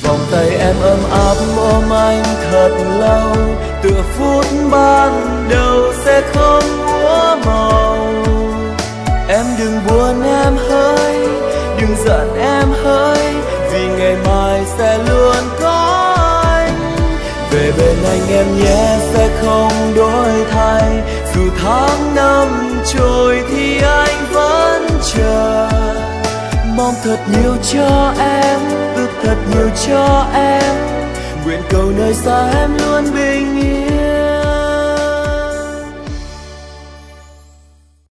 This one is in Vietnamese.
Vòng tay em ấm áp ôm anh thật lâu, tựa phút ban đầu sẽ không úa màu. Em đừng buồn em hỡi, đừng giận em hỡi, vì ngày mai sẽ luôn có anh. Về bên anh em nhé, sẽ không đổi thay, dù tháng năm trôi thì anh vẫn chờ. Mong thật nhiều cho em, ước thật nhiều cho em, nguyện cầu nơi xa em luôn bình yên.